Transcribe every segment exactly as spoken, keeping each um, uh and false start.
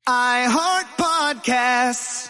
I Heart Podcasts.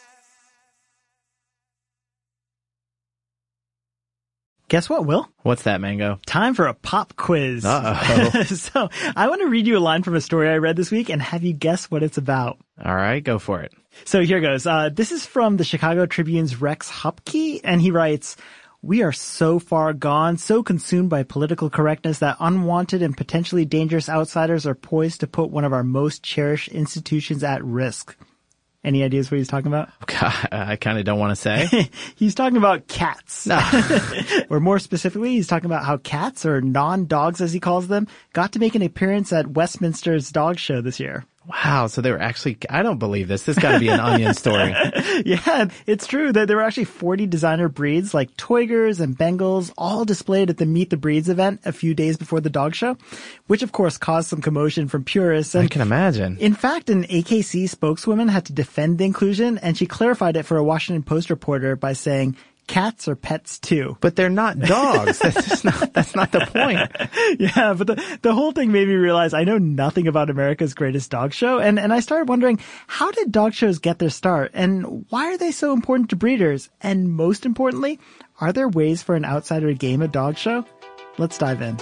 Guess what, Will? What's that, Mango? Time for a pop quiz. Uh-oh. So I want to read you a line from a story I read this week and have you guess what it's about. All right, go for it. So here goes. Uh, this is from the Chicago Tribune's Rex Hupke, and he writes, "We are so far gone, so consumed by political correctness that unwanted and potentially dangerous outsiders are poised to put one of our most cherished institutions at risk." Any ideas what he's talking about? God, I kind of don't want to say. He's talking about cats. No. Or more specifically, he's talking about how cats, or non-dogs as he calls them, got to make an appearance at Westminster's dog show this year. Wow, so they were actually, I don't believe this. This got to be an Onion story. Yeah, it's true that there were actually forty designer breeds like Toigers and Bengals all displayed at the Meet the Breeds event a few days before the dog show, which of course caused some commotion from purists. And I can imagine. In fact, an A K C spokeswoman had to defend the inclusion, and she clarified it for a Washington Post reporter by saying, "Cats are pets too." But they're not dogs. That's just not, that's not the point. Yeah, but the, the whole thing made me realize I know nothing about America's Greatest Dog Show, and, and I started wondering, how did dog shows get their start, and why are they so important to breeders? And most importantly, are there ways for an outsider to game a dog show? Let's dive in.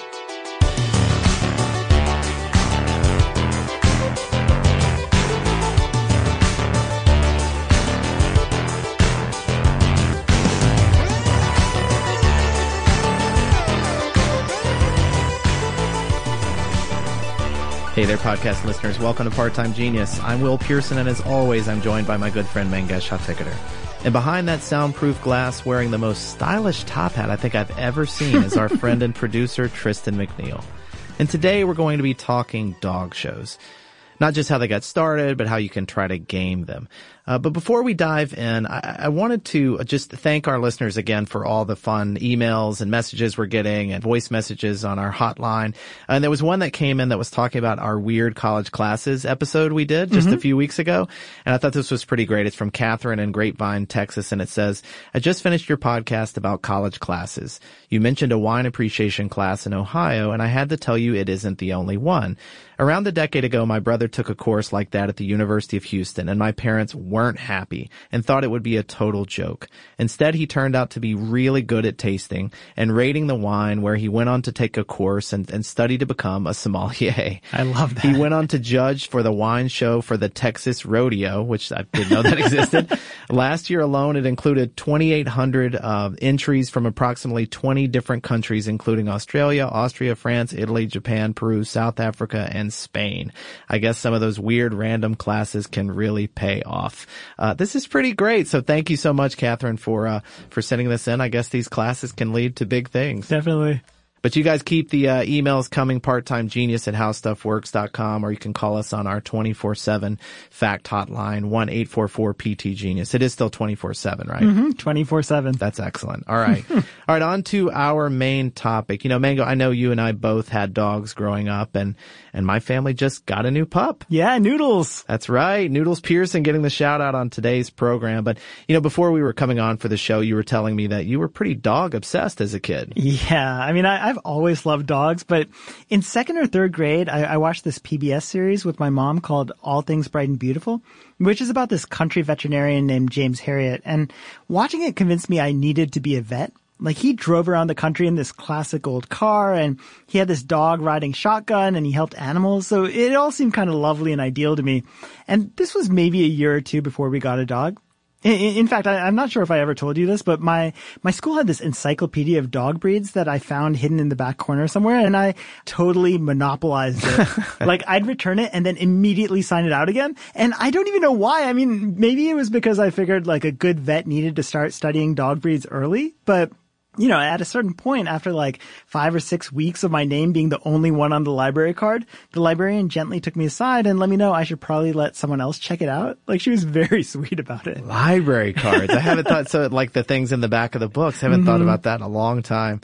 Hey there, podcast listeners. Welcome to Part-Time Genius. I'm Will Pearson, and as always, I'm joined by my good friend Mangesh Hattikudur. And behind that soundproof glass, wearing the most stylish top hat I think I've ever seen, is our friend and producer, Tristan McNeil. And today we're going to be talking dog shows. Not just how they got started, but how you can try to game them. Uh, but before we dive in, I, I wanted to just thank our listeners again for all the fun emails and messages we're getting and voice messages on our hotline. And there was one that came in that was talking about our Weird College Classes episode we did just mm-hmm. a few weeks ago. And I thought this was pretty great. It's from Catherine in Grapevine, Texas. And it says, "I just finished your podcast about college classes. You mentioned a wine appreciation class in Ohio, and I had to tell you it isn't the only one. Around a decade ago, my brother took a course like that at the University of Houston, and my parents weren't happy and thought it would be a total joke. Instead, he turned out to be really good at tasting and rating the wine, where he went on to take a course and, and study to become a sommelier." I love that. He went on to judge for the wine show for the Texas Rodeo, which I didn't know that existed. Last year alone, it included twenty-eight hundred uh, entries from approximately twenty different countries, including Australia, Austria, France, Italy, Japan, Peru, South Africa, and Spain. I guess some of those weird random classes can really pay off. Uh, this is pretty great. So thank you so much, Catherine, for, uh, for sending this in. I guess these classes can lead to big things. Definitely. But you guys keep the uh, emails coming, part-timegenius at how stuff works dot com, or you can call us on our twenty-four seven fact hotline, one eight four four P T Genius. It is still twenty-four seven, right? Mm-hmm, twenty-four seven. That's excellent. All right. All right, on to our main topic. You know, Mango, I know you and I both had dogs growing up, and, and my family just got a new pup. Yeah, Noodles. That's right. Noodles Pearson getting the shout out on today's program. But, you know, before we were coming on for the show, you were telling me that you were pretty dog obsessed as a kid. Yeah. I mean, I, I've always loved dogs, but in second or third grade, I, I watched this P B S series with my mom called All Things Bright and Beautiful, which is about this country veterinarian named James Herriot. And watching it convinced me I needed to be a vet. Like, he drove around the country in this classic old car, and he had this dog riding shotgun, and he helped animals. So it all seemed kind of lovely and ideal to me. And this was maybe a year or two before we got a dog. In, in fact, I, I'm not sure if I ever told you this, but my, my school had this encyclopedia of dog breeds that I found hidden in the back corner somewhere, and I totally monopolized it. Like, I'd return it and then immediately sign it out again. And I don't even know why. I mean, maybe it was because I figured like a good vet needed to start studying dog breeds early, but you know, at a certain point, after like five or six weeks of my name being the only one on the library card, the librarian gently took me aside and let me know I should probably let someone else check it out. Like, she was very sweet about it. Library cards. I haven't thought, so like the things in the back of the books, I haven't mm-hmm. thought about that in a long time.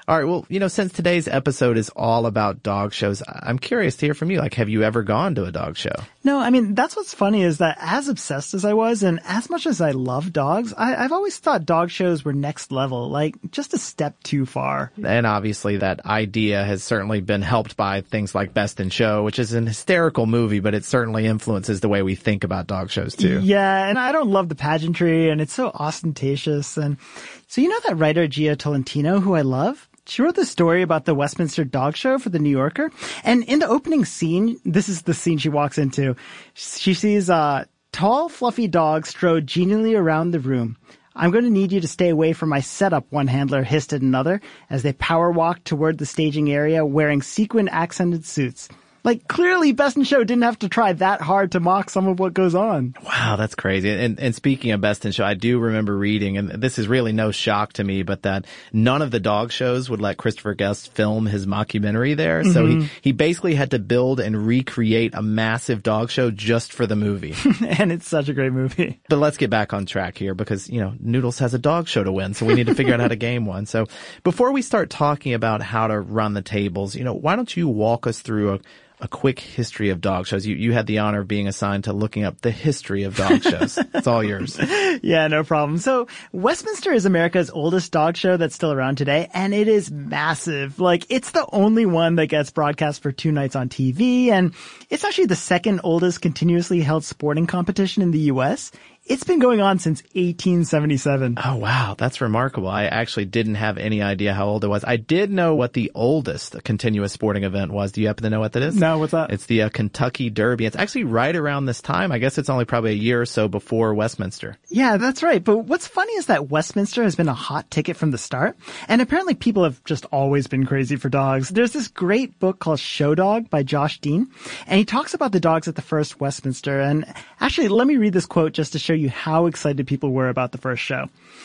All right. Well, you know, since today's episode is all about dog shows, I'm curious to hear from you. Like, have you ever gone to a dog show? No, I mean, that's what's funny is that as obsessed as I was and as much as I love dogs, I, I've always thought dog shows were next level, like just a step too far. And obviously that idea has certainly been helped by things like Best in Show, which is an hysterical movie, but it certainly influences the way we think about dog shows too. Yeah, and I don't love the pageantry and it's so ostentatious. And so you know that writer Gia Tolentino, who I love? She wrote this story about the Westminster Dog Show for the New Yorker. And in the opening scene, this is the scene she walks into. She sees a tall, fluffy dog strode genially around the room. I'm going to need you to stay away from my setup, one handler hissed at another as they power walked toward the staging area wearing sequin accented suits. Like, clearly Best in Show didn't have to try that hard to mock some of what goes on. Wow, that's crazy. And, and speaking of Best in Show, I do remember reading, and this is really no shock to me, but that none of the dog shows would let Christopher Guest film his mockumentary there. Mm-hmm. So he, he basically had to build and recreate a massive dog show just for the movie. And it's such a great movie. But let's get back on track here because, you know, Noodles has a dog show to win, so we need to figure out how to game one. So before we start talking about how to run the tables, you know, why don't you walk us through a A quick history of dog shows. You you had the honor of being assigned to looking up the history of dog shows. It's all yours. Yeah, no problem. So Westminster is America's oldest dog show that's still around today, and it is massive. Like, it's the only one that gets broadcast for two nights on T V, and it's actually the second oldest continuously held sporting competition in the U S It's been going on since eighteen seventy-seven. Oh, wow. That's remarkable. I actually didn't have any idea how old it was. I did know what the oldest continuous sporting event was. Do you happen to know what that is? No, what's that? It's the uh, Kentucky Derby. It's actually right around this time. I guess it's only probably a year or so before Westminster. Yeah, that's right. But what's funny is that Westminster has been a hot ticket from the start. And apparently people have just always been crazy for dogs. There's this great book called Show Dog by Josh Dean. And he talks about the dogs at the first Westminster. And actually, let me read this quote just to show you how excited people were about the first show.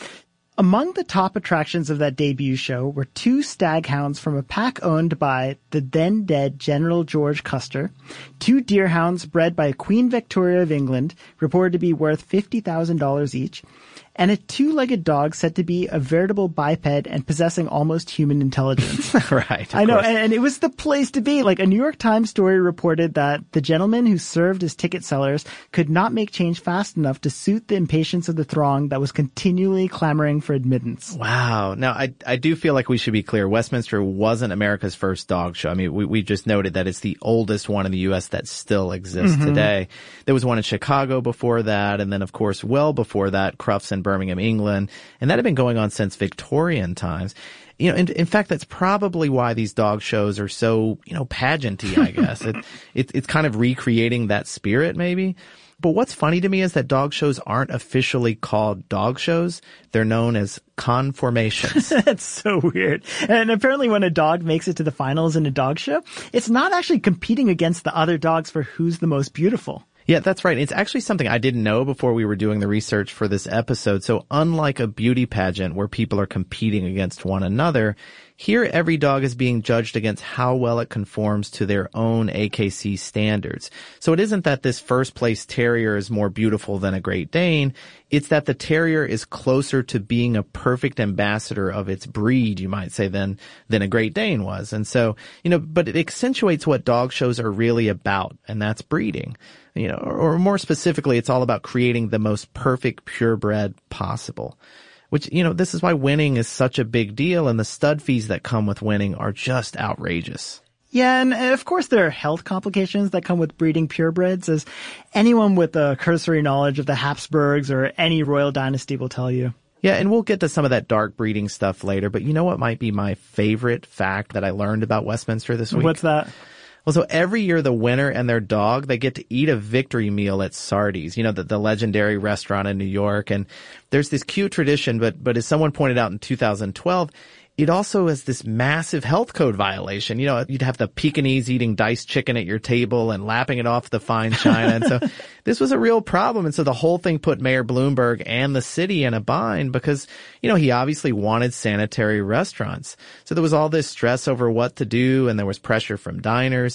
Among the top attractions of that debut show were two staghounds from a pack owned by the then dead General George Custer, two deerhounds bred by Queen Victoria of England, reported to be worth fifty thousand dollars each, and a two-legged dog said to be a veritable biped and possessing almost human intelligence. Right. I know, and, and it was the place to be. Like, a New York Times story reported that the gentleman who served as ticket sellers could not make change fast enough to suit the impatience of the throng that was continually clamoring for admittance. Wow. Now, I I do feel like we should be clear. Westminster wasn't America's first dog show. I mean, we, we just noted that it's the oldest one in the U S that still exists mm-hmm. today. There was one in Chicago before that, and then, of course, well before that, Crufts in Birmingham, England, and that had been going on since Victorian times. You know, in, in fact, that's probably why these dog shows are so, you know, pageanty, I guess. it, it, it's kind of recreating that spirit, maybe. But what's funny to me is that dog shows aren't officially called dog shows. They're known as conformations. That's so weird. And apparently when a dog makes it to the finals in a dog show, it's not actually competing against the other dogs for who's the most beautiful. Yeah, that's right. It's actually something I didn't know before we were doing the research for this episode. So unlike a beauty pageant where people are competing against one another, here every dog is being judged against how well it conforms to their own A K C standards. So it isn't that this first place terrier is more beautiful than a Great Dane. It's that the terrier is closer to being a perfect ambassador of its breed, you might say, than, than a Great Dane was. And so, you know, but it accentuates what dog shows are really about, and that's breeding. You know, or, or more specifically, it's all about creating the most perfect purebred possible. Which, you know, this is why winning is such a big deal, and the stud fees that come with winning are just outrageous. Yeah, and of course there are health complications that come with breeding purebreds, as anyone with a cursory knowledge of the Habsburgs or any royal dynasty will tell you. Yeah, and we'll get to some of that dark breeding stuff later, but you know what might be my favorite fact that I learned about Westminster this week? What's that? Well, so every year the winner and their dog, they get to eat a victory meal at Sardi's, you know, the, the legendary restaurant in New York. And there's this cute tradition, but, but as someone pointed out in two thousand twelve, it also is this massive health code violation. You know, you'd have the Pekingese eating diced chicken at your table and lapping it off the fine china. And so this was a real problem. And so the whole thing put Mayor Bloomberg and the city in a bind because, you know, he obviously wanted sanitary restaurants. So there was all this stress over what to do, and there was pressure from diners.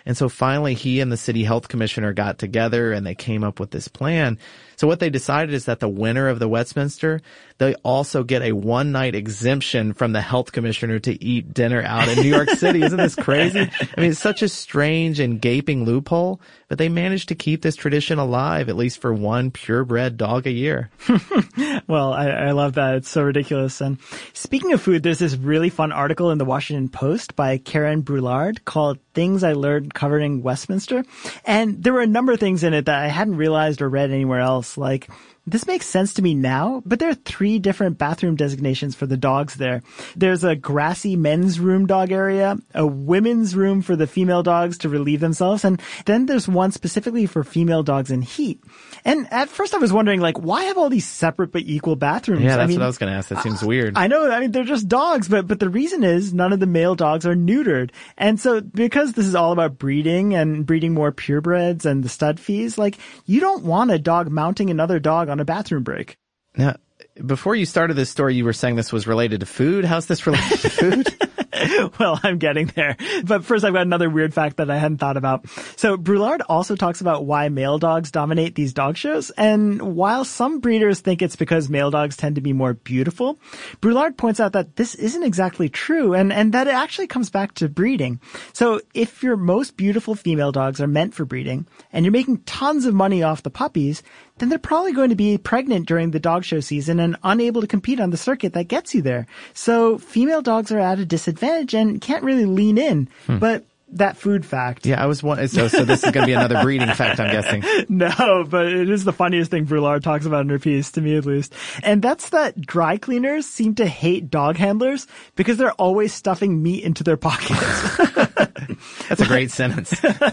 And so finally he and the city health commissioner got together and they came up with this plan. So what they decided is that the winner of the Westminster, they also get a one night exemption from the health commissioner to eat dinner out in New York City. Isn't this crazy? I mean, it's such a strange and gaping loophole, but they managed to keep this tradition alive, at least for one purebred dog a year. Well, I, I love that. It's so ridiculous. And speaking of food, there's this really fun article in the Washington Post by Karen Brulard called Things I Learned Covering Westminster. And there were a number of things in it that I hadn't realized or read anywhere else. Like, this makes sense to me now, but there are three different bathroom designations for the dogs there. There's a grassy men's room dog area, a women's room for the female dogs to relieve themselves, and then there's one specifically for female dogs in heat. And at first I was wondering, like, why have all these separate but equal bathrooms? Yeah, that's I mean, what I was going to ask. That seems weird. I know. I mean, they're just dogs, but, but the reason is none of the male dogs are neutered. And so because this is all about breeding and breeding more purebreds and the stud fees, like, you don't want a dog mounting another dog on a bathroom break. Now, before you started this story, you were saying this was related to food. How's this related to food? Well, I'm getting there. But first, I've got another weird fact that I hadn't thought about. So Brulard also talks about why male dogs dominate these dog shows. And while some breeders think it's because male dogs tend to be more beautiful, Brulard points out that this isn't exactly true and, and that it actually comes back to breeding. So if your most beautiful female dogs are meant for breeding and you're making tons of money off the puppies, then they're probably going to be pregnant during the dog show season and unable to compete on the circuit that gets you there. So female dogs are at a disadvantage and can't really lean in. Hmm. But that food fact. Yeah, I was one. So, so this is going to be another breeding fact, I'm guessing. No, but it is the funniest thing Brulard talks about in her piece, to me at least. And that's that dry cleaners seem to hate dog handlers because they're always stuffing meat into their pockets. That's a great sentence.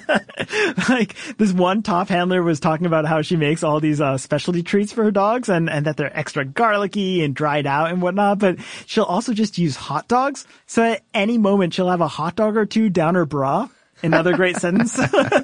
Like, this one top handler was talking about how she makes all these uh, specialty treats for her dogs and, and that they're extra garlicky and dried out and whatnot, but she'll also just use hot dogs. So at any moment, she'll have a hot dog or two down her bra. Another great sentence.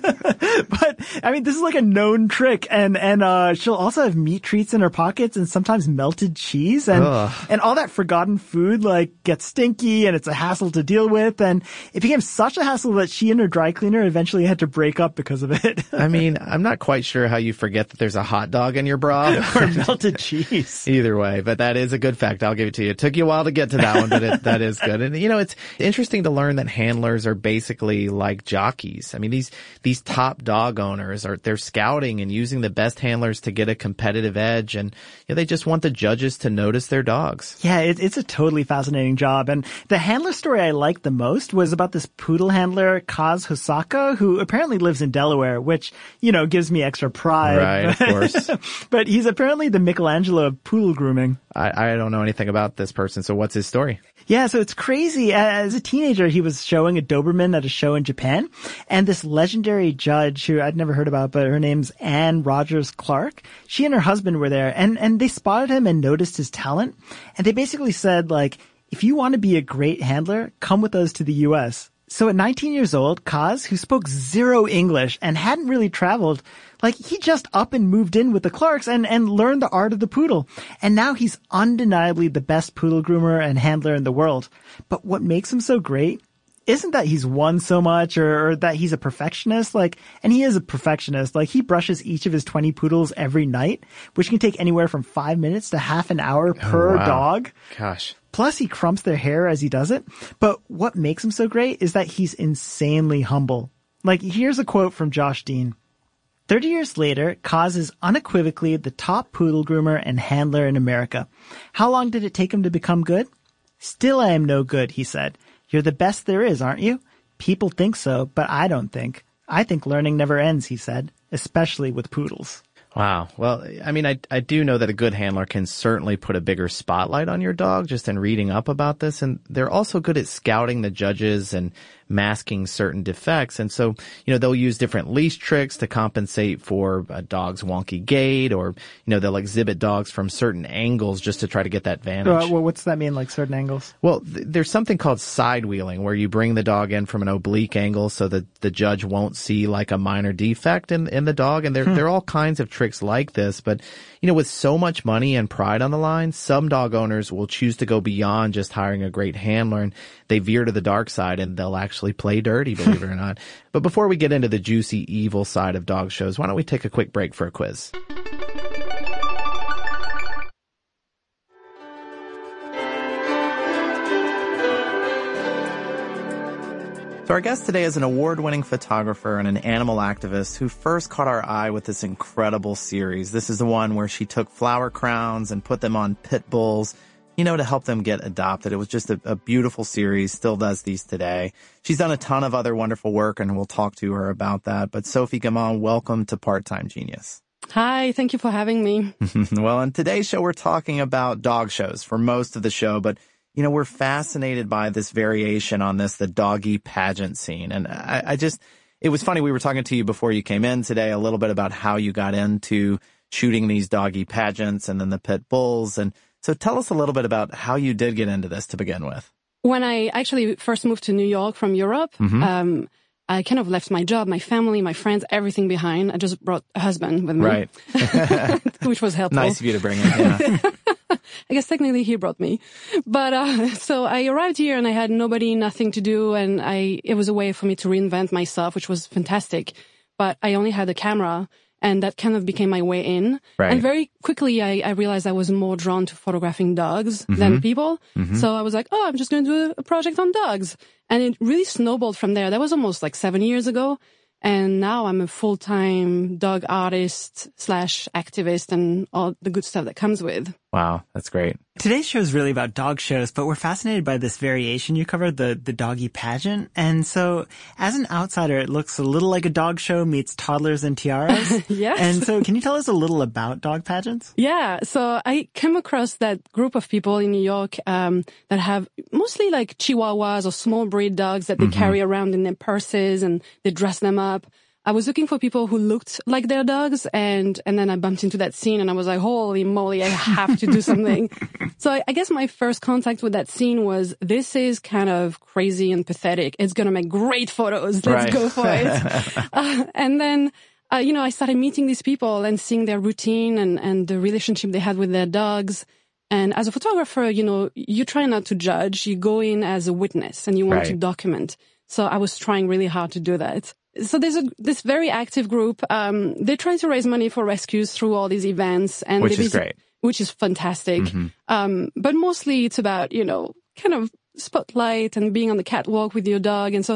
But, I mean, this is like a known trick. And, and, uh, she'll also have meat treats in her pockets and sometimes melted cheese. And, Ugh. and all that forgotten food, like, gets stinky and it's a hassle to deal with. And it became such a hassle that she and her dry cleaner eventually had to break up because of it. I mean, I'm not quite sure how you forget that there's a hot dog in your bra. Or melted cheese. Either way, but that is a good fact. I'll give it to you. It took you a while to get to that one, but it, that is good. And, you know, it's interesting to learn that handlers are basically like jockeys. I mean, these, these top dog owners are, they're scouting and using the best handlers to get a competitive edge. And, you know, they just want the judges to notice their dogs. Yeah, it, it's a totally fascinating job. And the handler story I liked the most was about this poodle handler, Kaz Hosaka, who apparently lives in Delaware, which, you know, gives me extra pride. Right, of course. But he's apparently the Michelangelo of poodle grooming. I, I don't know anything about this person. So what's his story? Yeah, so it's crazy. As a teenager, he was showing a Doberman at a show in Japan, and this legendary judge who I'd never heard about, but her name's Anne Rogers Clark, she and her husband were there, and, and they spotted him and noticed his talent, and they basically said, like, if you want to be a great handler, come with us to the U S So at nineteen years old, Kaz, who spoke zero English and hadn't really traveled, like, he just up and moved in with the Clarks and, and learned the art of the poodle. And now he's undeniably the best poodle groomer and handler in the world. But what makes him so great isn't that he's won so much or, or that he's a perfectionist. Like, and he is a perfectionist. Like, he brushes each of his twenty poodles every night, which can take anywhere from five minutes to half an hour per oh, wow. dog. Gosh. Plus, he crumps their hair as he does it. But what makes him so great is that he's insanely humble. Like, here's a quote from Josh Dean. Thirty years later, Kaz is unequivocally the top poodle groomer and handler in America. How long did it take him to become good? Still I am no good, he said. You're the best there is, aren't you? People think so, but I don't think. I think learning never ends, he said, especially with poodles. Wow. Well, I mean, I, I do know that a good handler can certainly put a bigger spotlight on your dog just in reading up about this. And they're also good at scouting the judges and masking certain defects. And so, you know, they'll use different leash tricks to compensate for a dog's wonky gait, or, you know, they'll exhibit dogs from certain angles just to try to get that vantage. Uh, well, what's that mean, like certain angles? Well, th- there's something called side wheeling, where you bring the dog in from an oblique angle so that the judge won't see like a minor defect in, in the dog. And there, hmm. there are all kinds of tricks like this. But, you know, with so much money and pride on the line, some dog owners will choose to go beyond just hiring a great handler, and they veer to the dark side and they'll actually actually play dirty, believe it or not. But before we get into the juicy evil side of dog shows, why don't we take a quick break for a quiz? So our guest today is an award-winning photographer and an animal activist who first caught our eye with this incredible series. This is the one where she took flower crowns and put them on pit bulls, you know, to help them get adopted. It was just a, a beautiful series, still does these today. She's done a ton of other wonderful work, and we'll talk to her about that. But Sophie Gaman, welcome to Part-Time Genius. Hi, thank you for having me. Well, on today's show, we're talking about dog shows for most of the show, but you know, we're fascinated by this variation on this, the doggy pageant scene. And I, I just, it was funny. We were talking to you before you came in today a little bit about how you got into shooting these doggy pageants and then the pit bulls. And so tell us a little bit about how you did get into this to begin with. When I actually first moved to New York from Europe, mm-hmm. um, I kind of left my job, my family, my friends, everything behind. I just brought a husband with me. Right. Which was helpful. Nice of you to bring him, yeah. I guess technically he brought me. But, uh, so I arrived here and I had nobody, nothing to do. And I, it was a way for me to reinvent myself, which was fantastic. But I only had a camera and that kind of became my way in. Right. And very quickly I, I realized I was more drawn to photographing dogs mm-hmm. than people. Mm-hmm. So I was like, oh, I'm just going to do a project on dogs. And it really snowballed from there. That was almost like seven years ago. And now I'm a full-time dog artist slash activist and all the good stuff that comes with. Wow, that's great. Today's show is really about dog shows, but we're fascinated by this variation you covered, the, the doggy pageant. And so as an outsider, it looks a little like a dog show meets toddlers and tiaras. Yes. And so can you tell us a little about dog pageants? Yeah. So I came across that group of people in New York um, that have mostly like chihuahuas or small breed dogs that they mm-hmm. carry around in their purses and they dress them up. I was looking for people who looked like their dogs, and and then I bumped into that scene, and I was like, holy moly, I have to do something. So I, I guess my first contact with that scene was, this is kind of crazy and pathetic. It's going to make great photos. Let's right. go for it. uh, and then, uh, you know, I started meeting these people and seeing their routine and, and the relationship they had with their dogs. And as a photographer, you know, you try not to judge. You go in as a witness, and you want right. to document. So I was trying really hard to do that. So there's a, this very active group. Um, they try to raise money for rescues through all these events. And which they is visit, great. Which is fantastic. Mm-hmm. Um, but mostly it's about, you know, kind of spotlight and being on the catwalk with your dog. And so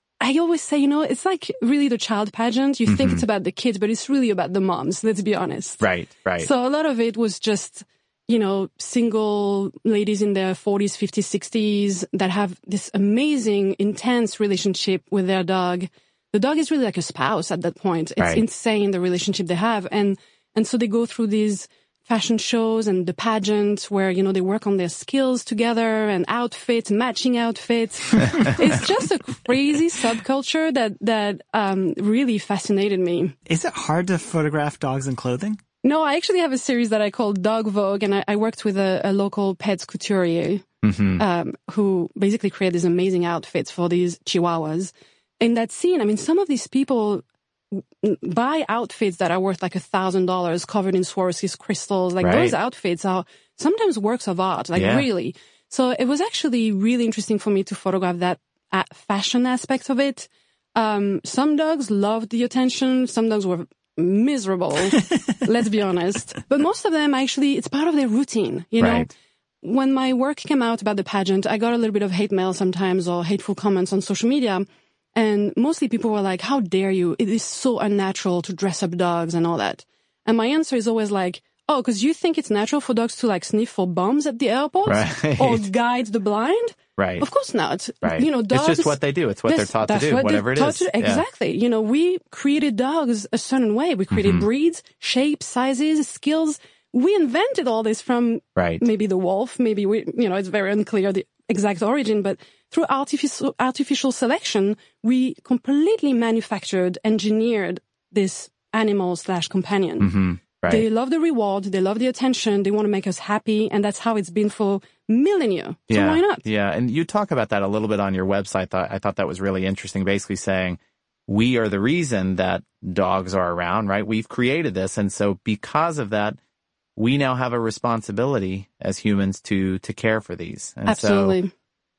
I always say, you know, it's like really the child pageant. You mm-hmm. think it's about the kids, but it's really about the moms. Let's be honest. Right, right. So a lot of it was just, you know, single ladies in their forties, fifties, sixties that have this amazing, intense relationship with their dog. The dog is really like a spouse at that point. It's right. insane, the relationship they have. And, and so they go through these fashion shows and the pageants where, you know, they work on their skills together and outfits, matching outfits. It's just a crazy subculture that, that, um, really fascinated me. Is it hard to photograph dogs in clothing? No, I actually have a series that I call Dog Vogue, and I, I worked with a, a local pets couturier, mm-hmm. um, who basically created these amazing outfits for these chihuahuas. In that scene, I mean, some of these people buy outfits that are worth like a thousand dollars covered in Swarovski crystals. Like right. those outfits are sometimes works of art, like yeah. really. So it was actually really interesting for me to photograph that fashion aspect of it. Um, some dogs loved the attention. Some dogs were miserable, let's be honest. But most of them actually, it's part of their routine, you know? Right. When my work came out about the pageant, I got a little bit of hate mail sometimes or hateful comments on social media. And mostly people were like, how dare you? It is so unnatural to dress up dogs and all that. And my answer is always like, oh, because you think it's natural for dogs to like sniff for bums at the airport right. or guide the blind? Right. Of course not. Right. You know, dogs. It's just what they do. It's what they're taught to do, what whatever it is. To, exactly. Yeah. You know, we created dogs a certain way. We created mm-hmm. breeds, shapes, sizes, skills. We invented all this from right. maybe the wolf. Maybe we, you know, it's very unclear the exact origin, but through artificial, artificial selection, we completely manufactured, engineered this animal slash companion. Mm-hmm. Right. They love the reward. They love the attention. They want to make us happy. And that's how it's been for millennia. So yeah. why not? Yeah. And you talk about that a little bit on your website. I thought that was really interesting. Basically saying we are the reason that dogs are around, right? We've created this. And so because of that, we now have a responsibility as humans to, to care for these. And Absolutely. So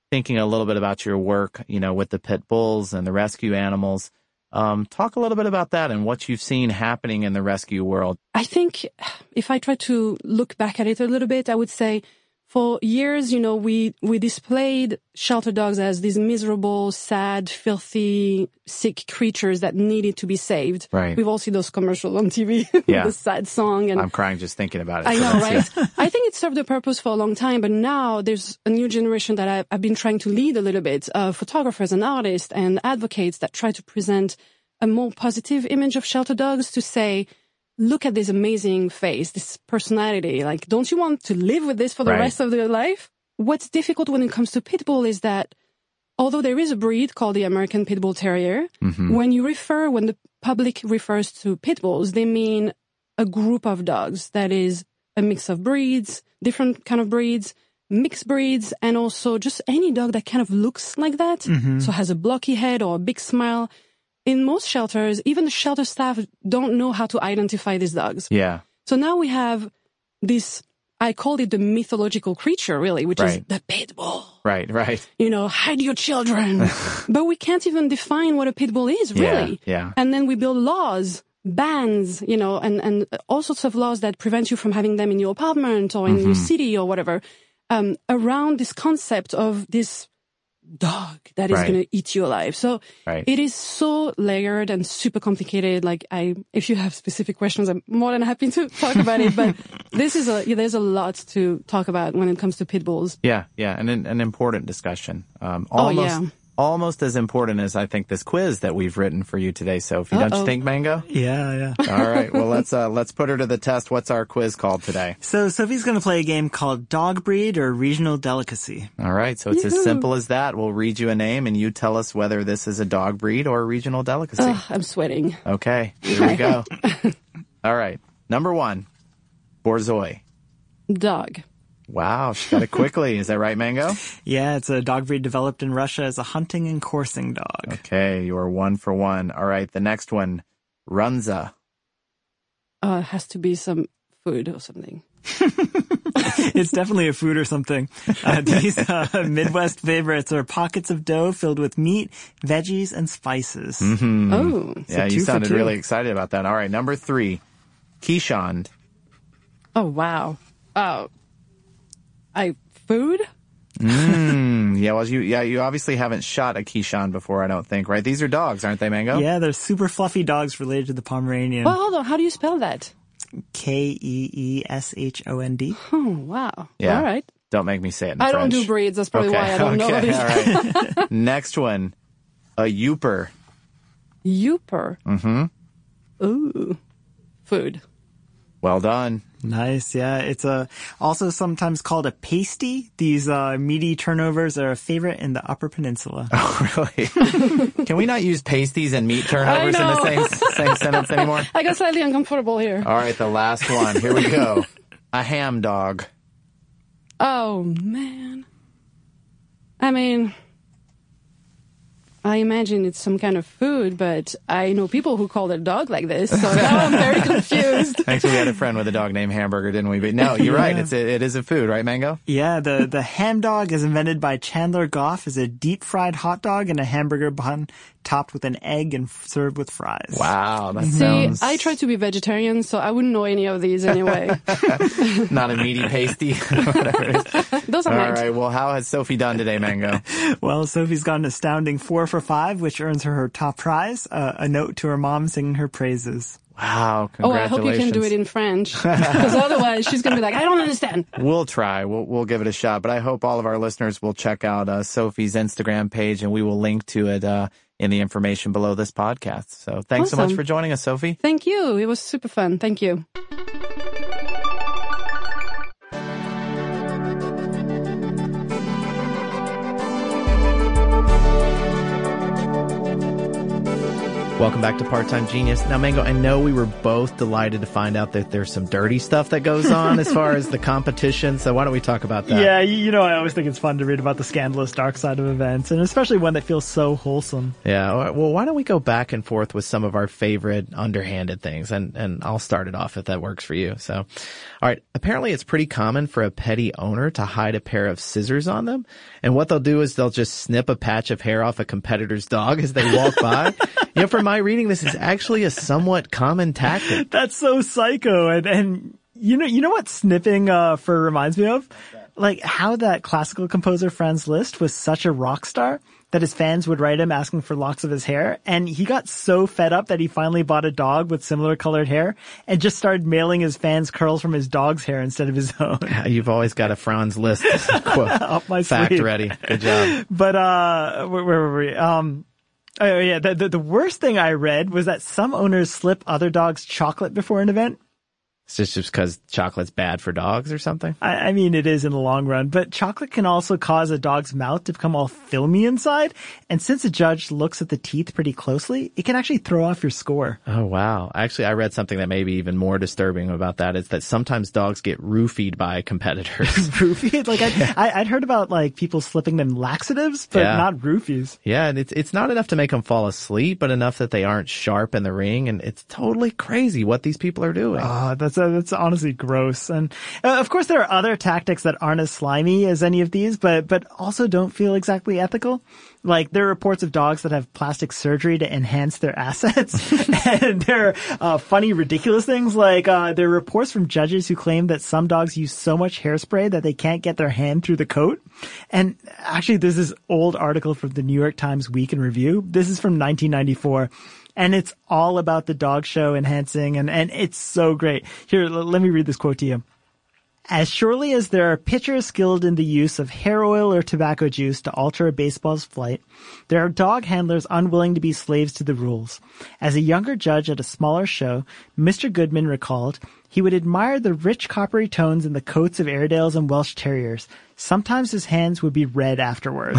thinking a little bit about your work, you know, with the pit bulls and the rescue animals. Um, talk a little bit about that and what you've seen happening in the rescue world. I think if I try to look back at it a little bit, I would say for years, you know, we, we displayed shelter dogs as these miserable, sad, filthy, sick creatures that needed to be saved. Right. We've all seen those commercials on T V, Yeah. the sad song. And I'm crying just thinking about it. I So know, that's- right? I think it served a purpose for a long time, but now there's a new generation that I've, I've been trying to lead a little bit, uh, photographers and artists and advocates that try to present a more positive image of shelter dogs to say, look at this amazing face, this personality. Like, don't you want to live with this for the Right. rest of your life? What's difficult when it comes to pit bull is that although there is a breed called the American Pit Bull Terrier, Mhm. when you refer, when the public refers to pit bulls, they mean a group of dogs that is a mix of breeds, different kind of breeds, mixed breeds, and also just any dog that kind of looks like that. Mhm. So has a blocky head or a big smile. In most shelters, even the shelter staff don't know how to identify these dogs. Yeah. So now we have this, I called it the mythological creature, really, which is Right. the pit bull. Right. Right. You know, hide your children. But we can't even define what a pit bull is, really. Yeah. Yeah. And then we build laws, bans, you know, and, and all sorts of laws that prevent you from having them in your apartment or in Mm-hmm. your city or whatever, um, around this concept of this dog that is Right. going to eat you alive. So Right. it is so layered and super complicated. Like I, if you have specific questions, I'm more than happy to talk about it. But this is a, yeah, there's a lot to talk about when it comes to pit bulls. Yeah. Yeah. And an, an important discussion. Um, Oh, almost, yeah. almost as important as I think this quiz that we've written for you today, Sophie. Don't you Uh-oh. think, Mango? Yeah, yeah. All right. Well, let's, uh, let's put her to the test. What's our quiz called today? So Sophie's going to play a game called Dog Breed or Regional Delicacy. All right. So it's as Yoo-hoo. simple as that. We'll read you a name and you tell us whether this is a dog breed or a regional delicacy. Ugh, I'm sweating. Okay. Here we go. All right. Number one, Borzoi. Dog. Wow. She got it quickly. Is that right, Mango? Yeah, it's a dog breed developed in Russia as a hunting and coursing dog. Okay. You are one for one. All right. The next one, Runza. Uh, it has to be some food or something. It's definitely a food or something. Uh, these uh, Midwest favorites are pockets of dough filled with meat, veggies, and spices. Mm-hmm. Oh. Yeah, you two for sounded two. really excited about that. All right. Number three, Keeshond. Oh, wow. Oh. I, food? Mm, yeah, well, you yeah you obviously haven't shot a Keeshond before, I don't think, right? These are dogs, aren't they, Mango? Yeah, they're super fluffy dogs related to the Pomeranian. Well, hold on. How do you spell that? K E E S H O N D. Oh, wow. Yeah. All right. Don't make me say it in I French. don't do breeds. That's probably Okay, why I don't okay, know this. all right. Next one, a Yooper. Youper. Mm-hmm. Ooh. Food. Well done. Nice, yeah. It's a also sometimes called a pasty. These uh, meaty turnovers are a favorite in the Upper Peninsula. Oh, really? Can we not use pasties and meat turnovers in the know. same same sentence anymore? I got slightly uncomfortable here. All right, the last one. Here we go. A ham dog. Oh, man. I mean, I imagine it's some kind of food, but I know people who call their dog like this, so now I'm very confused. Actually, we had a friend with a dog named Hamburger, didn't we? But no, you're right. It's a, it is a food, right, Mango? Yeah, the, the ham dog is invented by Chandler Goff as a deep fried hot dog in a hamburger bun topped with an egg and f- served with fries. Wow, that See, sounds I try to be vegetarian, so I wouldn't know any of these anyway. not a meaty pasty. Whatever it is. Those are All mine. right. Well, how has Sophie done today, Mango? Well, Sophie's got an astounding four for five, which earns her her top prize, uh, a note to her mom singing her praises. Wow, Oh, I congratulations. hope you can do it in French, because otherwise she's going to be like, I don't understand. We'll try. We'll we'll give it a shot. But I hope all of our listeners will check out uh, Sophie's Instagram page, and we will link to it uh, in the information below this podcast. So thanks so much Awesome. for joining us, Sophie. Thank you. It was super fun. Thank you. Welcome back to Part-Time Genius. Now, Mango, I know we were both delighted to find out that there's some dirty stuff that goes on as far as the competition, so why don't we talk about that? Yeah, you know, I always think it's fun to read about the scandalous dark side of events, and especially one that feels so wholesome. Yeah, well, why don't we go back and forth with some of our favorite underhanded things, and, and I'll start it off if that works for you. So, all right, apparently it's pretty common for a petty owner to hide a pair of scissors on them, and what they'll do is they'll just snip a patch of hair off a competitor's dog as they walk by. You know, from my reading, this is actually a somewhat common tactic. That's so psycho. And, and you know, you know what snipping, uh, fur reminds me of? Like how that classical composer Franz Liszt was such a rock star that his fans would write him asking for locks of his hair. And he got so fed up that he finally bought a dog with similar colored hair and just started mailing his fans curls from his dog's hair instead of his own. You've always got a Franz Liszt quote, Up my fact sleeve. ready. Good job. But, uh, where, where were we? Um, Oh yeah, the, the the worst thing I read was that some owners slip other dogs chocolate before an event. It's just just because chocolate's bad for dogs or something? I, I mean, it is in the long run, but chocolate can also cause a dog's mouth to become all filmy inside. And since a judge looks at the teeth pretty closely, it can actually throw off your score. Oh, wow. Actually, I read something that may be even more disturbing about that is that sometimes dogs get roofied by competitors. Roofied? Like, I, I, I'd heard about, like, people slipping them laxatives, but Yeah. not roofies. Yeah, and it's it's not enough to make them fall asleep, but enough that they aren't sharp in the ring, and it's totally crazy what these people are doing. Oh, that's uh, that's honestly gross. And uh, of course, there are other tactics that aren't as slimy as any of these, but but also don't feel exactly ethical. Like there are reports of dogs that have plastic surgery to enhance their assets, and there are uh, funny, ridiculous things. Like uh, there are reports from judges who claim that some dogs use so much hairspray that they can't get their hand through the coat. And actually, there's this old article from the New York Times Week in Review. This is from nineteen ninety-four. And it's all about the dog show enhancing, and, and it's so great. Here, l- let me read this quote to you. As surely as there are pitchers skilled in the use of hair oil or tobacco juice to alter a baseball's flight, there are dog handlers unwilling to be slaves to the rules. As a younger judge at a smaller show, Mister Goodman recalled, he would admire the rich coppery tones in the coats of Airedales and Welsh Terriers. Sometimes his hands would be red afterward.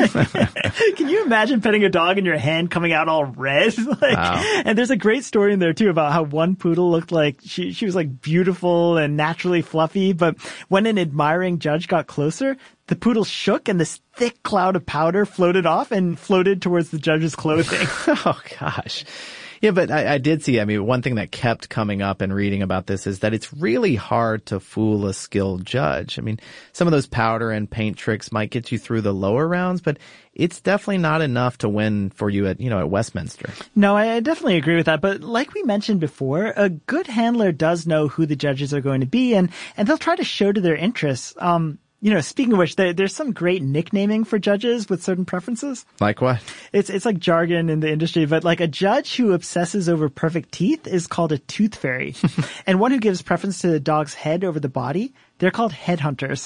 Can you imagine petting a dog and your hand coming out all red? like, Wow. And there's a great story in there too about how one poodle looked like she she was like beautiful and naturally fluffy, but when an admiring judge got closer, the poodle shook and this thick cloud of powder floated off and floated towards the judge's clothing. Oh, gosh. Yeah, but I, I did see, I mean, one thing that kept coming up in reading about this is that it's really hard to fool a skilled judge. I mean, some of those powder and paint tricks might get you through the lower rounds, but it's definitely not enough to win for you at, you know, at Westminster. No, I definitely agree with that. But like we mentioned before, a good handler does know who the judges are going to be, and, and they'll try to show to their interests. Um, You know, speaking of which, there, there's some great nicknaming for judges with certain preferences. Like what? It's it's like jargon in the industry, but like a judge who obsesses over perfect teeth is called a tooth fairy. And one who gives preference to the dog's head over the body, they're called headhunters.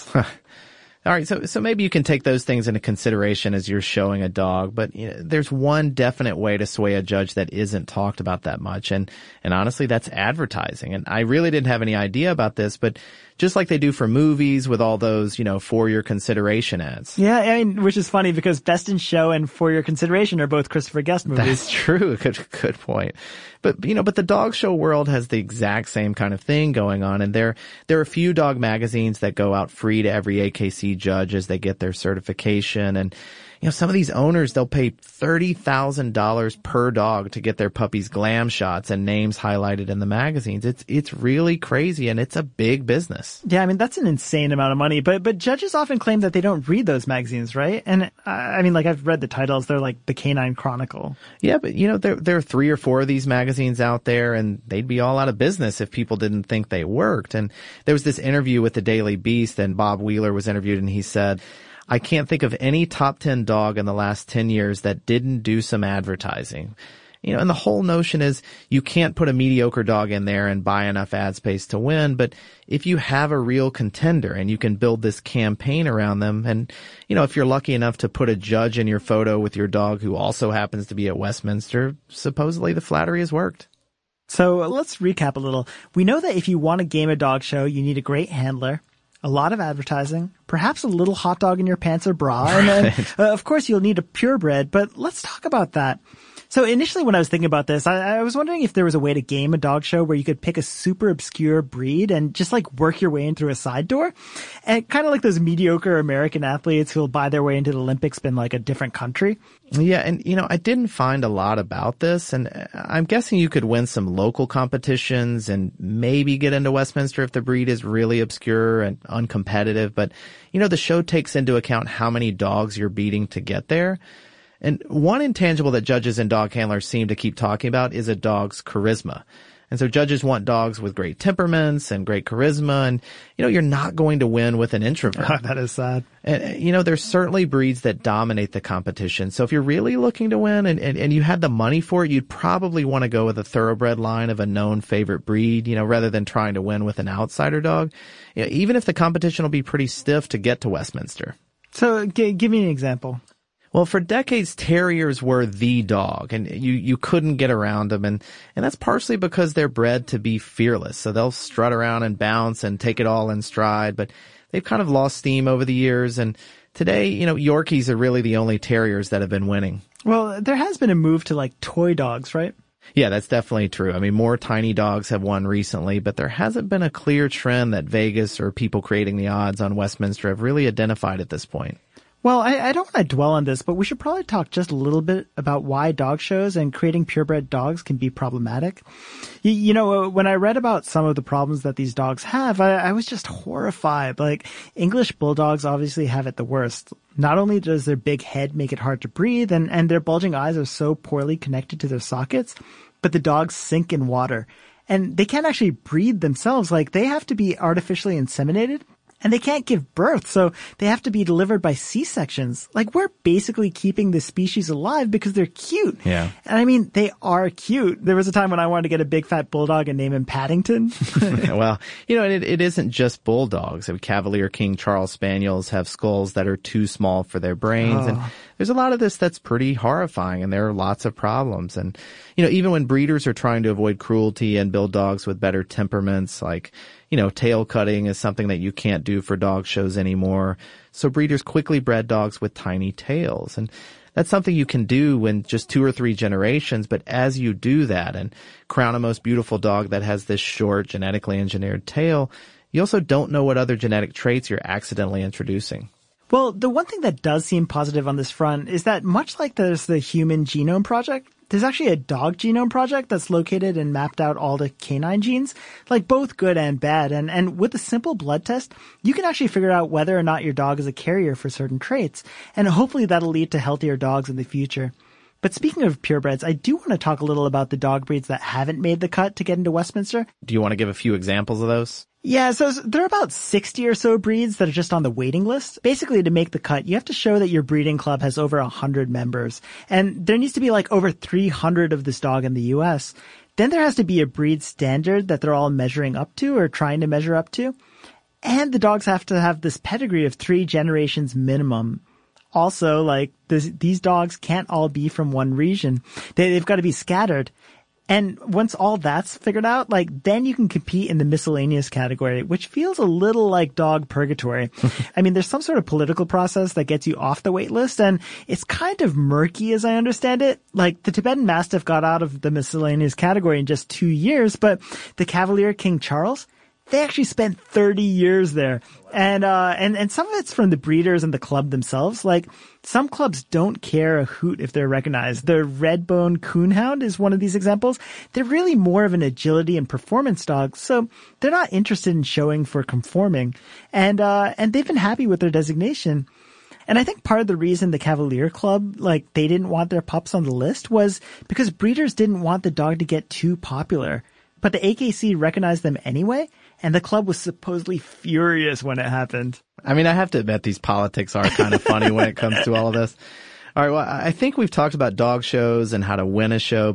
All right, so so maybe you can take those things into consideration as you're showing a dog, but you know, there's one definite way to sway a judge that isn't talked about that much, and and honestly, that's advertising. And I really didn't have any idea about this, but just like they do for movies with all those, you know, for your consideration ads. Yeah, I mean, which is funny because Best in Show and For Your Consideration are both Christopher Guest movies. That's true. Good, good point. But, you know, but the dog show world has the exact same kind of thing going on. And there, there are a few dog magazines that go out free to every A K C judge as they get their certification. And, you know, some of these owners, they'll pay thirty thousand dollars per dog to get their puppies glam shots and names highlighted in the magazines. It's, it's really crazy, and it's a big business. Yeah, I mean, that's an insane amount of money, but, but judges often claim that they don't read those magazines, right? And, uh, I mean, like, I've read the titles. They're like the Canine Chronicle. Yeah, but, you know, there, there are three or four of these magazines out there, and they'd be all out of business if people didn't think they worked. And there was this interview with the Daily Beast, and Bob Wheeler was interviewed, and he said, I can't think of any top ten dog in the last ten years that didn't do some advertising. You know, and the whole notion is you can't put a mediocre dog in there and buy enough ad space to win. But if you have a real contender and you can build this campaign around them, and, you know, if you're lucky enough to put a judge in your photo with your dog who also happens to be at Westminster, supposedly the flattery has worked. So let's recap a little. We know that if you want to game a dog show, you need a great handler, a lot of advertising, perhaps a little hot dog in your pants or bra, and then, uh, of course, you'll need a purebred, but let's talk about that. So initially when I was thinking about this, I, I was wondering if there was a way to game a dog show where you could pick a super obscure breed and just like work your way in through a side door. And kind of like those mediocre American athletes who'll buy their way into the Olympics in like a different country. Yeah, and you know, I didn't find a lot about this, and I'm guessing you could win some local competitions and maybe get into Westminster if the breed is really obscure and uncompetitive. But, you know, the show takes into account how many dogs you're beating to get there. And one intangible that judges and dog handlers seem to keep talking about is a dog's charisma. And so judges want dogs with great temperaments and great charisma. And, you know, you're not going to win with an introvert. Oh, that is sad. And, you know, there's certainly breeds that dominate the competition. So if you're really looking to win and, and, and you had the money for it, you'd probably want to go with a thoroughbred line of a known favorite breed, you know, rather than trying to win with an outsider dog, you know, even if the competition will be pretty stiff to get to Westminster. So g- give me an example. Well, for decades, terriers were the dog, and you, you couldn't get around them, and, and that's partially because they're bred to be fearless, so they'll strut around and bounce and take it all in stride, but they've kind of lost steam over the years, and today, you know, Yorkies are really the only terriers that have been winning. Well, there has been a move to like toy dogs, right? Yeah, that's definitely true. I mean, more tiny dogs have won recently, but there hasn't been a clear trend that Vegas or people creating the odds on Westminster have really identified at this point. Well, I, I don't want to dwell on this, but we should probably talk just a little bit about why dog shows and creating purebred dogs can be problematic. You, you know, when I read about some of the problems that these dogs have, I, I was just horrified. Like, English bulldogs obviously have it the worst. Not only does their big head make it hard to breathe, and, and their bulging eyes are so poorly connected to their sockets, but the dogs sink in water. And they can't actually breathe themselves. Like, they have to be artificially inseminated. And they can't give birth, so they have to be delivered by C-sections. Like, we're basically keeping the species alive because they're cute. Yeah. And I mean, they are cute. There was a time when I wanted to get a big fat bulldog and name him Paddington. Well, you know, it, it isn't just bulldogs. I mean, Cavalier King Charles Spaniels have skulls that are too small for their brains. Oh. And there's a lot of this that's pretty horrifying, and there are lots of problems. And, you know, even when breeders are trying to avoid cruelty and build dogs with better temperaments, like, you know, tail cutting is something that you can't do for dog shows anymore. So breeders quickly bred dogs with tiny tails. And that's something you can do in just two or three generations. But as you do that and crown a most beautiful dog that has this short, genetically engineered tail, you also don't know what other genetic traits you're accidentally introducing. Well, the one thing that does seem positive on this front is that much like there's the Human Genome Project, there's actually a dog genome project that's located and mapped out all the canine genes, like both good and bad. And, and with a simple blood test, you can actually figure out whether or not your dog is a carrier for certain traits. And hopefully that'll lead to healthier dogs in the future. But speaking of purebreds, I do want to talk a little about the dog breeds that haven't made the cut to get into Westminster. Do you want to give a few examples of those? Yeah, so there are about sixty or so breeds that are just on the waiting list. Basically, to make the cut, you have to show that your breeding club has over one hundred members. And there needs to be like over three hundred of this dog in the U S. Then there has to be a breed standard that they're all measuring up to or trying to measure up to. And the dogs have to have this pedigree of three generations minimum. Also, like, this, these dogs can't all be from one region. They, they've got to be scattered. And once all that's figured out, like, then you can compete in the miscellaneous category, which feels a little like dog purgatory. I mean, there's some sort of political process that gets you off the wait list, and it's kind of murky as I understand it. Like, the Tibetan Mastiff got out of the miscellaneous category in just two years, but the Cavalier King Charles, they actually spent thirty years there. And, uh, and, and some of it's from the breeders and the club themselves. Like, some clubs don't care a hoot if they're recognized. The Redbone Coonhound is one of these examples. They're really more of an agility and performance dog, so they're not interested in showing for conforming. And, uh, and they've been happy with their designation. And I think part of the reason the Cavalier Club, like, they didn't want their pups on the list was because breeders didn't want the dog to get too popular. But the A K C recognized them anyway, and the club was supposedly furious when it happened. I mean, I have to admit these politics are kind of funny when it comes to all of this. All right, well, I think we've talked about dog shows and how to win a show, but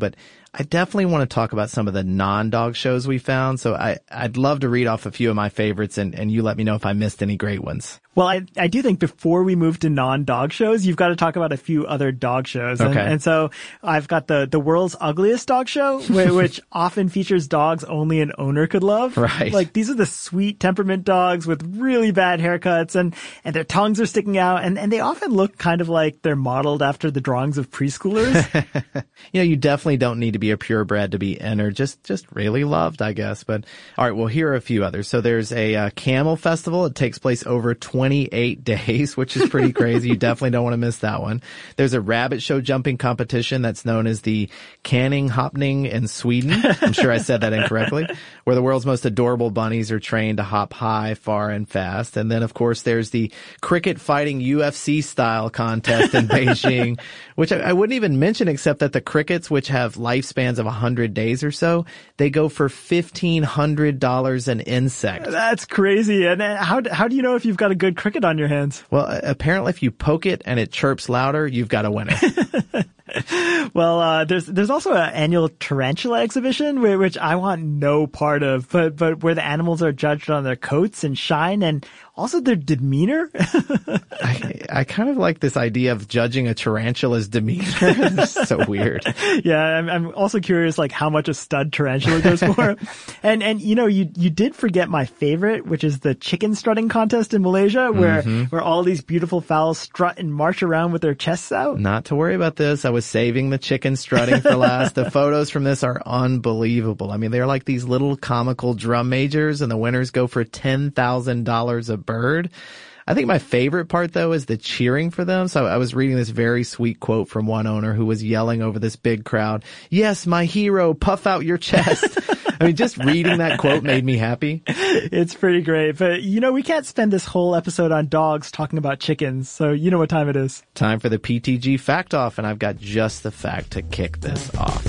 I definitely want to talk about some of the non-dog shows we found. So I, I'd love to read off a few of my favorites, and, and you let me know if I missed any great ones. Well, I, I do think before we move to non-dog shows, you've got to talk about a few other dog shows. And, Okay. and so I've got the, the world's ugliest dog show, which, which often features dogs only an owner could love. Right. Like, these are the sweet temperament dogs with really bad haircuts, and, and their tongues are sticking out, and, and they often look kind of like they're modeled after the drawings of preschoolers. You know, you definitely don't need to be a purebred to be entered, just, just really loved, I guess. But all right, well, here are a few others. So there's a uh, camel festival. It takes place over twenty-eight days, which is pretty crazy. You definitely don't want to miss that one. There's a rabbit show jumping competition that's known as the Canning Hoppning in Sweden. I'm sure I said that incorrectly, where the world's most adorable bunnies are trained to hop high, far, and fast. And then, of course, there's the cricket fighting U F C style contest in Beijing, which I, I wouldn't even mention, except that the crickets, which have lifespans of one hundred days or so, they go for fifteen hundred dollars an insect. That's crazy. And uh, how, how do you know if you've got a good cricket on your hands? Well, apparently if you poke it and it chirps louder, you've got a winner. Well, uh, there's, there's also an annual tarantula exhibition, which I want no part of, but, but where the animals are judged on their coats and shine and also their demeanor. I, I kind of like this idea of judging a tarantula's demeanor. It's so weird. Yeah, I'm, I'm also curious, like, how much a stud tarantula goes for. and, and, you know, you, you did forget my favorite, which is the chicken strutting contest in Malaysia, where, mm-hmm. where all these beautiful fowls strut and march around with their chests out. Not to worry about this. I was saving the chicken strutting for last. The photos from this are unbelievable. I mean, they're like these little comical drum majors, and the winners go for ten thousand dollars a bird. I think my favorite part, though, is the cheering for them. So I was reading this very sweet quote from one owner who was yelling over this big crowd, "Yes, my hero, puff out your chest." I mean, just reading that quote made me happy. It's pretty great. But, you know, we can't spend this whole episode on dogs talking about chickens. So you know what time it is. Time for the P T G Fact Off, and I've got just the fact to kick this off.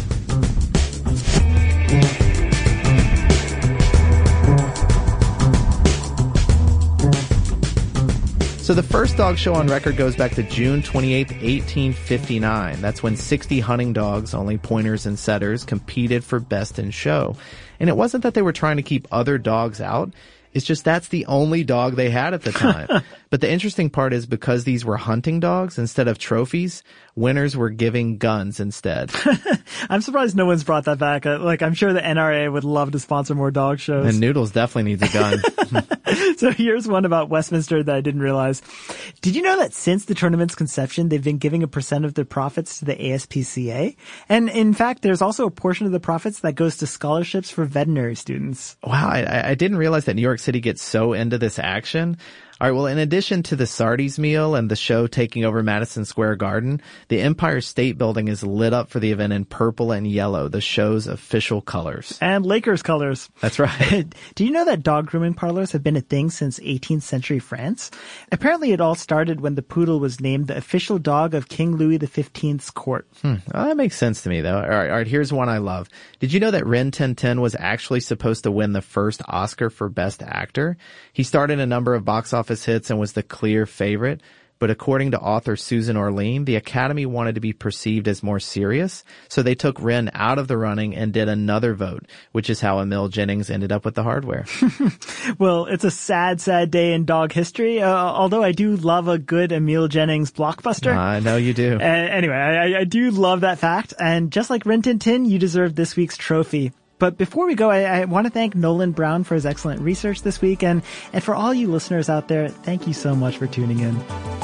So the first dog show on record goes back to June twenty-eighth, eighteen fifty-nine. That's when sixty hunting dogs, only pointers and setters, competed for best in show. And it wasn't that they were trying to keep other dogs out. It's just that's the only dog they had at the time. But the interesting part is because these were hunting dogs instead of trophies, winners were giving guns instead. I'm surprised no one's brought that back. Uh, like, I'm sure the N R A would love to sponsor more dog shows. And Noodles definitely needs a gun. So here's one about Westminster that I didn't realize. Did you know that since the tournament's conception, they've been giving a percent of their profits to the A S P C A? And in fact, there's also a portion of the profits that goes to scholarships for veterinary students. Wow, I, I didn't realize that New York City gets so into this action. All right, well, in addition to the Sardi's meal and the show taking over Madison Square Garden, the Empire State Building is lit up for the event in purple and yellow, the show's official colors. And Lakers colors. That's right. Do you know that dog grooming parlors have been a thing since eighteenth century France? Apparently it all started when the poodle was named the official dog of King Louis the fifteenth's court. Hmm. Well, that makes sense to me, though. All right, all right, here's one I love. Did you know that Rin Tin Tin was actually supposed to win the first Oscar for Best Actor? He starred in a number of box office hits and was the clear favorite. But according to author Susan Orlean, the Academy wanted to be perceived as more serious, so they took Rin out of the running and did another vote, which is how Emil Jennings ended up with the hardware. Well, it's a sad, sad day in dog history, uh, although I do love a good Emil Jennings blockbuster. I know you do. Uh, anyway, I, I do love that fact, and just like Rin Tin Tin, you deserve this week's trophy. But before we go, I, I want to thank Nolan Brown for his excellent research this week, and, and for all you listeners out there, thank you so much for tuning in.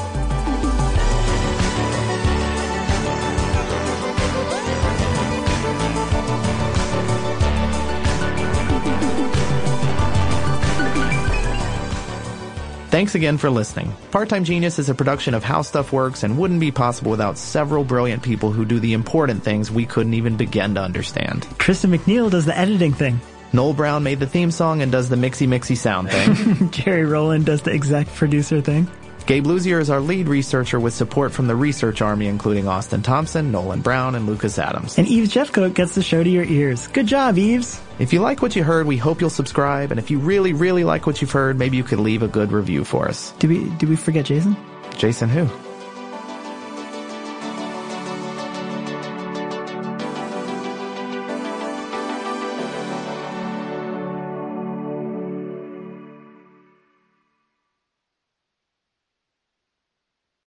Thanks again for listening. Part-Time Genius is a production of How Stuff Works and wouldn't be possible without several brilliant people who do the important things we couldn't even begin to understand. Kristen McNeil does the editing thing. Noel Brown made the theme song and does the mixy mixy sound thing. Jerry Rowland does the exec producer thing. Gabe Luzier is our lead researcher with support from the research army, including Austin Thompson, Nolan Brown, and Lucas Adams. And Eves Jeffcoat gets the show to your ears. Good job, Eves. If you like what you heard, we hope you'll subscribe. And if you really, really like what you've heard, maybe you could leave a good review for us. Did we, did we forget Jason? Jason who?